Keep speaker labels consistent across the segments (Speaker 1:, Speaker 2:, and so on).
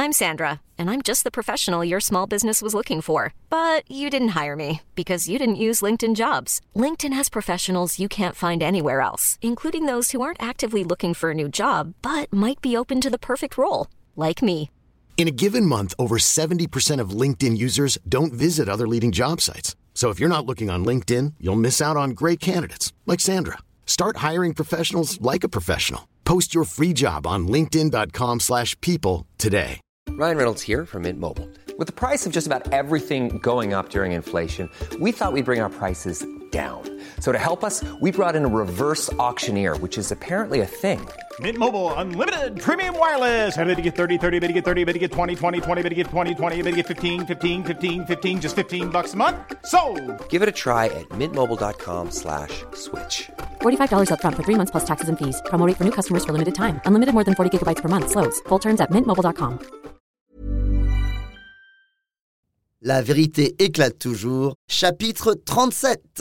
Speaker 1: I'm Sandra, and I'm just the professional your small business was looking for. But you didn't hire me because you didn't use LinkedIn Jobs. LinkedIn has professionals you can't find anywhere else, including those who aren't actively looking for a new job, but might be open to the perfect role, like me.
Speaker 2: In a given month, over 70% of LinkedIn users don't visit other leading job sites. So if you're not looking on LinkedIn, you'll miss out on great candidates like Sandra. Start hiring professionals like a professional. Post your free job on linkedin.com/people today.
Speaker 3: Ryan Reynolds here from Mint Mobile. With the price of just about everything going up during inflation, we thought we'd bring our prices down. So to help us, we brought in a reverse auctioneer, which is apparently a thing.
Speaker 4: Mint Mobile Unlimited Premium Wireless. How to get 30, 30, how to get 30, how to get 20, 20, 20, how to get 20, 20, how to get 15, 15, 15, 15, just $15 a month? Sold!
Speaker 3: Give it a try at mintmobile.com/switch.
Speaker 5: $45 up front for 3 months plus taxes and fees. Promo rate for new customers for limited time. Unlimited more than 40 gigabytes per month. Slows full terms at mintmobile.com.
Speaker 6: La vérité éclate toujours. Chapitre 37.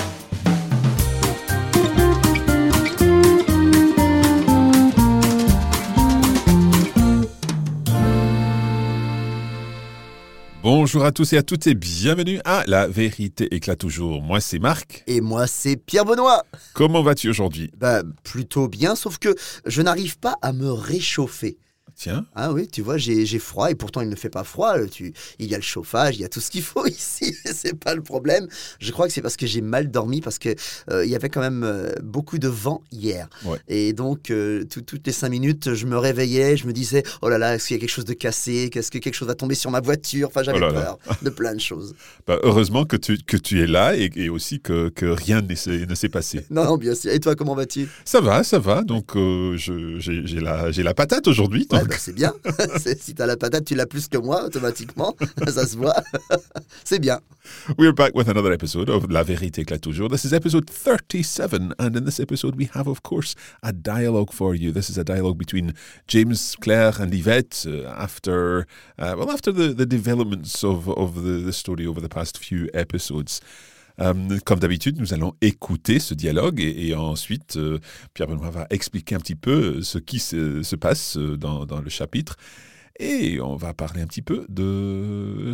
Speaker 7: Bonjour à tous et à toutes et bienvenue à La vérité éclate toujours. Moi c'est Marc.
Speaker 6: Et moi c'est Pierre Benoît.
Speaker 7: Comment vas-tu aujourd'hui ?
Speaker 6: Plutôt bien, sauf que je n'arrive pas à me réchauffer.
Speaker 7: Tiens.
Speaker 6: Ah oui, tu vois, j'ai froid et pourtant il ne fait pas froid. Il y a le chauffage, il y a tout ce qu'il faut ici. C'est pas le problème. Je crois que c'est parce que j'ai mal dormi, parce que il y avait quand même beaucoup de vent hier.
Speaker 7: Ouais.
Speaker 6: Et donc toutes les 5 minutes, je me réveillais, je me disais oh là là, est-ce qu'il y a quelque chose de cassé ? Est-ce que quelque chose va tomber sur ma voiture ? Enfin, j'avais peur de plein de choses.
Speaker 7: Heureusement que tu es là et aussi que rien ne s'est passé.
Speaker 6: Non, bien sûr. Et toi, comment vas-tu ?
Speaker 7: Ça va. Donc j'ai la patate aujourd'hui. Donc...
Speaker 6: c'est bien. Si tu as la patate, tu l'as plus que moi, automatiquement. Ça se voit. C'est bien.
Speaker 7: We're back with another episode of La Vérité éclate toujours. This is episode 37, and in this episode we have, of course, a dialogue for you. This is a dialogue between James, Claire and Yvette after the developments of the story over the past few episodes. Comme d'habitude, nous allons écouter ce dialogue et ensuite, Pierre Benoît va expliquer un petit peu ce qui se passe dans le chapitre. Et on va parler un petit peu de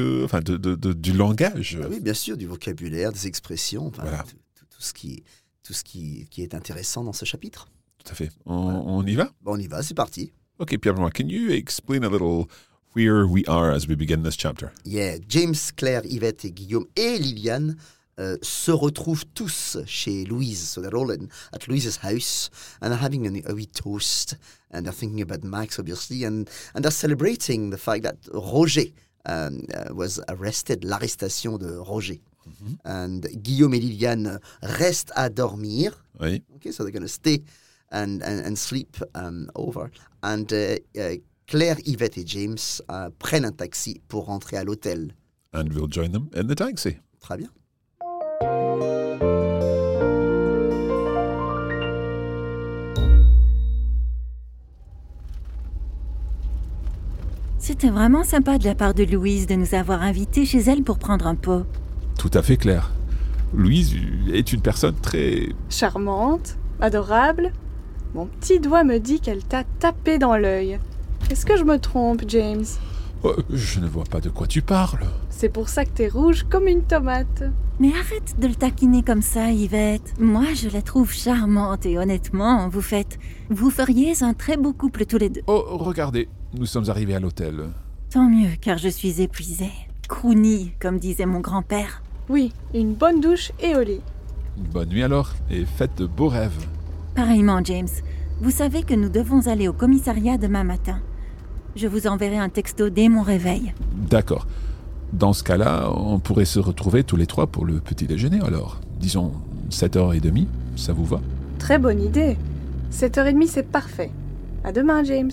Speaker 7: du langage.
Speaker 6: Oui, bien sûr, du vocabulaire, des expressions,
Speaker 7: voilà.
Speaker 6: tout ce qui est intéressant dans ce chapitre.
Speaker 7: Tout à fait. On y va ?
Speaker 6: On y va, c'est parti.
Speaker 7: Okay, Pierre Benoît, can you explain a little where we are as we begin this chapter?
Speaker 6: Yeah, James, Claire, Yvette et Guillaume et Liliane se retrouvent tous chez Louise. So they're all at Louise's house and they're having a wee toast and they're thinking about Max, obviously, and they're celebrating the fact that Roger was arrested, l'arrestation de Roger. Mm-hmm. And Guillaume et Liliane restent à dormir.
Speaker 7: Oui.
Speaker 6: Okay, so they're going to stay and sleep over. And Claire, Yvette et James prennent un taxi pour rentrer à l'hôtel.
Speaker 7: And we'll join them in the taxi.
Speaker 6: Très bien.
Speaker 8: C'était vraiment sympa de la part de Louise de nous avoir invités chez elle pour prendre un pot.
Speaker 7: Tout à fait, Claire. Louise est une personne très...
Speaker 9: charmante, adorable. Mon petit doigt me dit qu'elle t'a tapé dans l'œil. Est-ce que je me trompe, James ?
Speaker 7: Je ne vois pas de quoi tu parles.
Speaker 9: C'est pour ça que t'es rouge comme une tomate.
Speaker 8: Mais arrête de le taquiner comme ça, Yvette. Moi, je la trouve charmante et honnêtement, vous feriez un très beau couple tous les deux.
Speaker 7: Oh, regardez, nous sommes arrivés à l'hôtel.
Speaker 8: Tant mieux, car je suis épuisée. Croonie, comme disait mon grand-père.
Speaker 9: Oui, une bonne douche et au lit.
Speaker 7: Bonne nuit alors, et faites de beaux rêves.
Speaker 8: Pareillement, James. Vous savez que nous devons aller au commissariat demain matin. Je vous enverrai un texto dès mon réveil.
Speaker 7: D'accord. Dans ce cas-là, on pourrait se retrouver tous les trois pour le petit déjeuner alors. Disons 7h30, ça vous va ?
Speaker 9: Très bonne idée. 7h30, c'est parfait. À demain, James.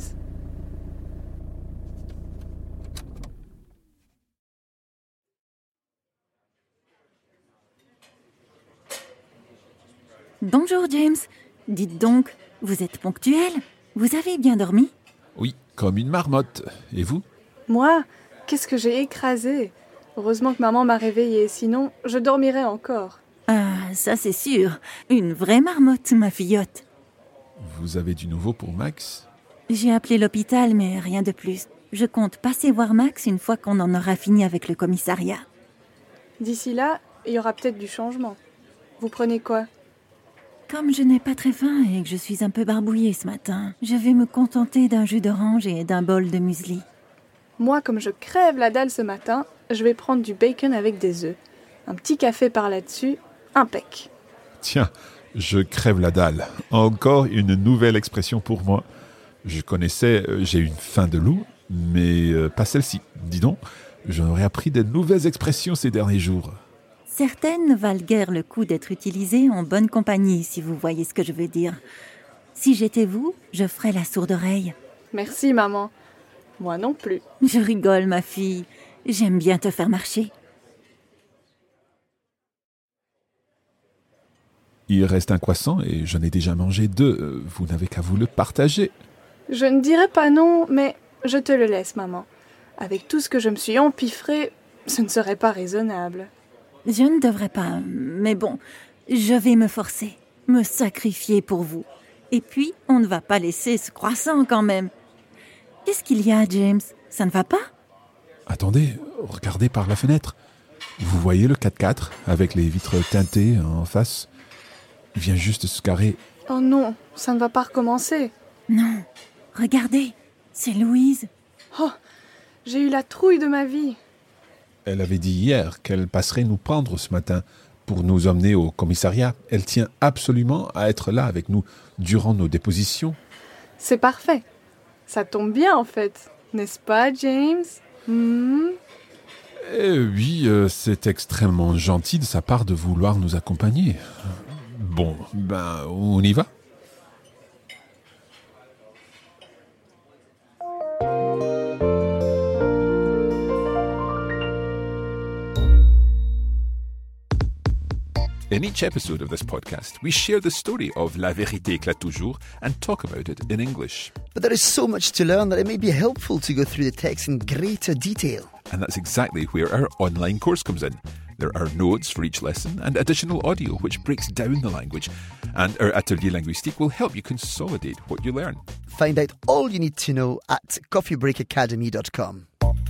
Speaker 8: Bonjour, James. Dites donc, vous êtes ponctuel ? Vous avez bien dormi ?
Speaker 7: Oui, comme une marmotte. Et vous ?
Speaker 9: Moi, qu'est-ce que j'ai écrasé ? Heureusement que maman m'a réveillée, sinon je dormirais encore.
Speaker 8: Ah, ça c'est sûr. Une vraie marmotte, ma fillotte.
Speaker 7: Vous avez du nouveau pour Max ?
Speaker 8: J'ai appelé l'hôpital, mais rien de plus. Je compte passer voir Max une fois qu'on en aura fini avec le commissariat.
Speaker 9: D'ici là, il y aura peut-être du changement. Vous prenez quoi?
Speaker 8: Comme je n'ai pas très faim et que je suis un peu barbouillée ce matin, je vais me contenter d'un jus d'orange et d'un bol de muesli.
Speaker 9: Moi, comme je crève la dalle ce matin, je vais prendre du bacon avec des œufs. Un petit café par là-dessus, impec.
Speaker 7: Tiens, je crève la dalle. Encore une nouvelle expression pour moi. Je connaissais « j'ai une faim de loup », mais pas celle-ci. Dis donc, j'en aurais appris de nouvelles expressions ces derniers jours.
Speaker 8: Certaines ne valent guère le coup d'être utilisées en bonne compagnie, si vous voyez ce que je veux dire. Si j'étais vous, je ferais la sourde oreille.
Speaker 9: Merci, maman. Moi non plus.
Speaker 8: Je rigole, ma fille. J'aime bien te faire marcher.
Speaker 7: Il reste un croissant et j'en ai déjà mangé 2. Vous n'avez qu'à vous le partager.
Speaker 9: Je ne dirais pas non, mais je te le laisse, maman. Avec tout ce que je me suis empiffré, ce ne serait pas raisonnable.
Speaker 8: Je ne devrais pas, mais bon, je vais me forcer, me sacrifier pour vous. Et puis, on ne va pas laisser ce croissant quand même. Qu'est-ce qu'il y a, James? Ça ne va pas?
Speaker 7: Attendez, regardez par la fenêtre. Vous voyez le 4x4 avec les vitres teintées en face? Il vient juste de se garer.
Speaker 9: Oh non, ça ne va pas recommencer.
Speaker 8: Non, regardez, c'est Louise.
Speaker 9: Oh, j'ai eu la trouille de ma vie.
Speaker 7: Elle avait dit hier qu'elle passerait nous prendre ce matin pour nous emmener au commissariat. Elle tient absolument à être là avec nous durant nos dépositions.
Speaker 9: C'est parfait. Ça tombe bien en fait, n'est-ce pas, James?
Speaker 7: Oui, c'est extrêmement gentil de sa part de vouloir nous accompagner. Bon, ben, on y va? In each episode of this podcast, we share the story of La Vérité éclate toujours and talk about it in English.
Speaker 6: But there is so much to learn that it may be helpful to go through the text in greater detail.
Speaker 7: And that's exactly where our online course comes in. There are notes for each lesson and additional audio which breaks down the language. And our Atelier Linguistique will help you consolidate what you learn.
Speaker 6: Find out all you need to know at coffeebreakacademy.com.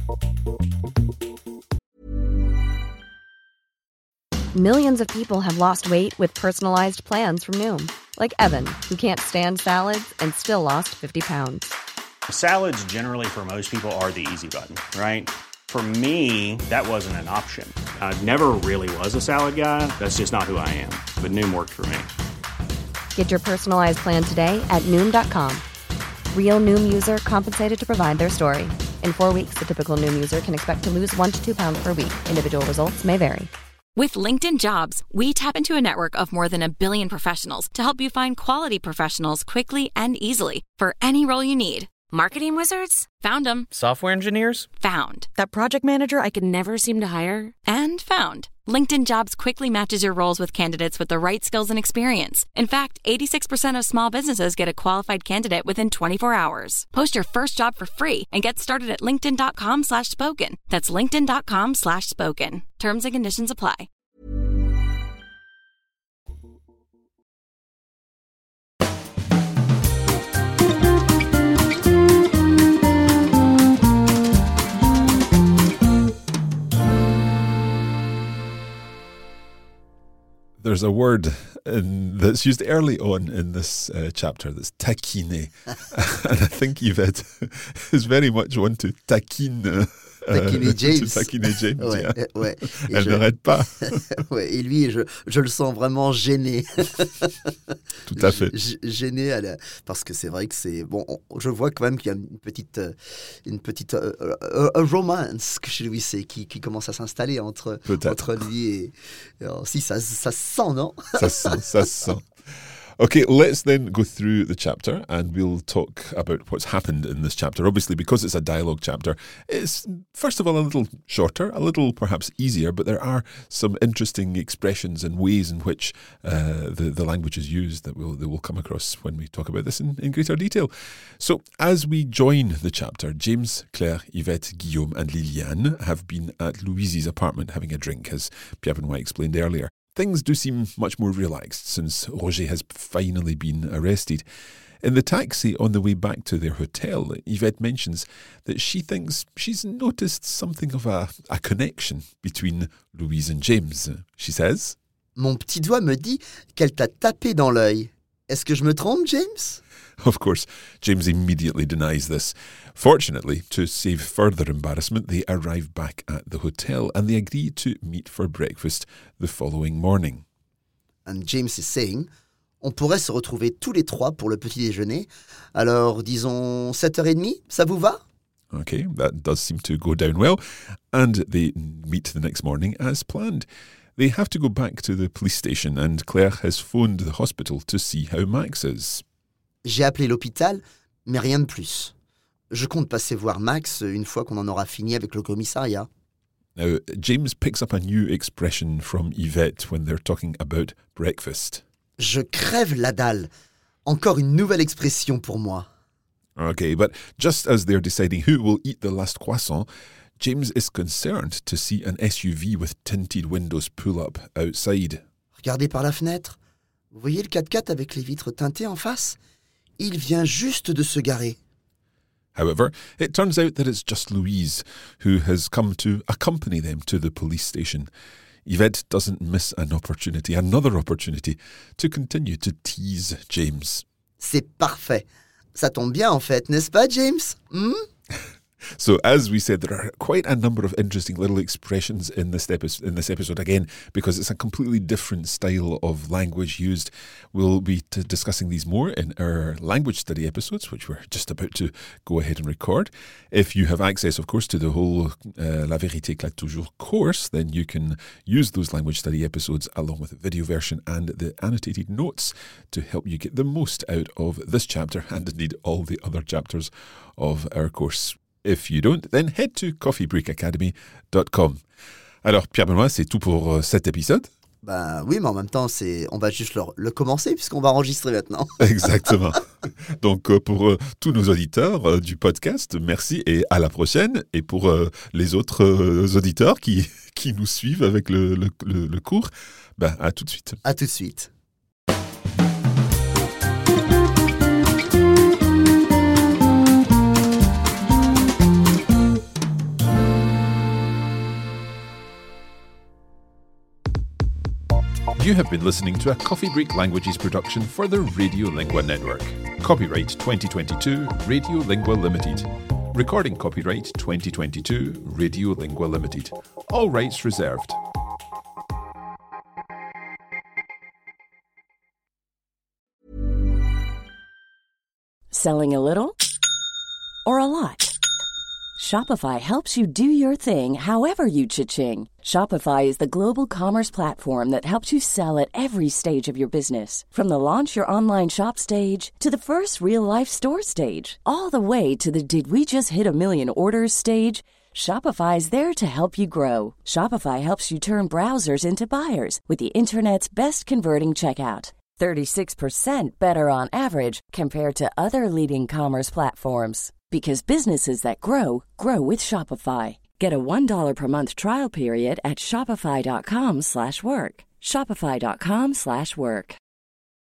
Speaker 10: Millions of people have lost weight with personalized plans from Noom. Like Evan, who can't stand salads and still lost 50 pounds.
Speaker 11: Salads generally for most people are the easy button, right? For me, that wasn't an option. I never really was a salad guy. That's just not who I am. But Noom worked for me.
Speaker 10: Get your personalized plan today at Noom.com. Real Noom user compensated to provide their story. In 4 weeks, the typical Noom user can expect to lose 1 to 2 pounds per week. Individual results may vary.
Speaker 12: With LinkedIn Jobs, we tap into a network of more than 1 billion professionals to help you find quality professionals quickly and easily for any role you need. Marketing wizards? Found them.
Speaker 13: Software engineers?
Speaker 12: Found.
Speaker 13: That project manager I could never seem to hire?
Speaker 12: And found. LinkedIn Jobs quickly matches your roles with candidates with the right skills and experience. In fact, 86% of small businesses get a qualified candidate within 24 hours. Post your first job for free and get started at linkedin.com/spoken. That's linkedin.com/spoken. Terms and conditions apply.
Speaker 7: There's a word that's used early on in this chapter that's taquiner. And I think Yvette is very much one to taquine.
Speaker 6: Taquiner James.
Speaker 7: Taquiner James,
Speaker 6: ouais,
Speaker 7: yeah.
Speaker 6: Ouais.
Speaker 7: Elle n'arrête pas.
Speaker 6: Ouais, et lui, je le sens vraiment gêné.
Speaker 7: Tout à fait.
Speaker 6: Gêné parce que c'est vrai que c'est... Bon, je vois quand même qu'il y a une petite romance chez Louis C qui commence à s'installer entre lui et... Alors, si, ça se sent, non?
Speaker 7: Ça se sent. Okay, let's then go through the chapter and we'll talk about what's happened in this chapter. Obviously, because it's a dialogue chapter, it's first of all a little shorter, a little perhaps easier, but there are some interesting expressions and ways in which the language is used that we'll come across when we talk about this in greater detail. So, as we join the chapter, James, Claire, Yvette, Guillaume and Liliane have been at Louise's apartment having a drink, as Pierre Benoit explained earlier. Things do seem much more relaxed since Roger has finally been arrested. In the taxi on the way back to their hotel, Yvette mentions that she thinks she's noticed something of a connection between Louise and James. She says,
Speaker 6: Mon petit doigt me dit qu'elle t'a tapé dans l'œil. Est-ce que je me trompe, James?
Speaker 7: Of course, James immediately denies this. Fortunately, to save further embarrassment, they arrive back at the hotel and they agree to meet for breakfast the following morning.
Speaker 6: And James is saying, on pourrait se retrouver tous les trois pour le petit déjeuner. Alors, disons 7h30, ça vous va?
Speaker 7: Okay, that does seem to go down well. And they meet the next morning as planned. They have to go back to the police station and Claire has phoned the hospital to see how Max is.
Speaker 6: J'ai appelé l'hôpital, mais rien de plus. Je compte passer voir Max une fois qu'on en aura fini avec le commissariat.
Speaker 7: Now, James picks up a new expression from Yvette when they're talking about breakfast.
Speaker 6: Je crève la dalle. Encore une nouvelle expression pour moi.
Speaker 7: Okay, but just as they're deciding who will eat the last croissant, James is concerned to see an SUV with tinted windows pull up outside.
Speaker 6: Regardez par la fenêtre. Vous voyez le 4x4 avec les vitres teintées en face? Il vient juste de se garer.
Speaker 7: However, it turns out that it's just Louise who has come to accompany them to the police station. Yvette doesn't miss another opportunity, to continue to tease James.
Speaker 6: C'est parfait. Ça tombe bien en fait, n'est-ce pas, James?
Speaker 7: So, as we said, there are quite a number of interesting little expressions in this episode again, because it's a completely different style of language used. We'll be discussing these more in our language study episodes, which we're just about to go ahead and record. If you have access, of course, to the whole La Vérité éclate toujours course, then you can use those language study episodes along with the video version and the annotated notes to help you get the most out of this chapter and indeed all the other chapters of our course. If you don't, then head to coffeebreakacademy.com. Alors, Pierre-Benoît, c'est tout pour cet épisode?
Speaker 6: Ben oui, mais en même temps, on va juste le commencer puisqu'on va enregistrer maintenant.
Speaker 7: Exactement. Donc, pour tous nos auditeurs du podcast, merci et à la prochaine. Et pour les autres auditeurs qui nous suivent avec le cours, ben à tout de suite.
Speaker 6: À tout de suite.
Speaker 7: You have been listening to a Coffee Break Languages production for the Radiolingua Network. Copyright 2022 Radiolingua Limited. Recording copyright 2022 Radiolingua Limited. All rights reserved.
Speaker 14: Selling a little or a lot? Shopify helps you do your thing however you cha-ching. Shopify is the global commerce platform that helps you sell at every stage of your business. From the launch your online shop stage to the first real-life store stage, all the way to the did we just hit a million orders stage. Shopify is there to help you grow. Shopify helps you turn browsers into buyers with the internet's best converting checkout. 36% better on average compared to other leading commerce platforms. Because businesses that grow, grow with Shopify. Get a $1 per month trial period at shopify.com/work. Shopify.com/work.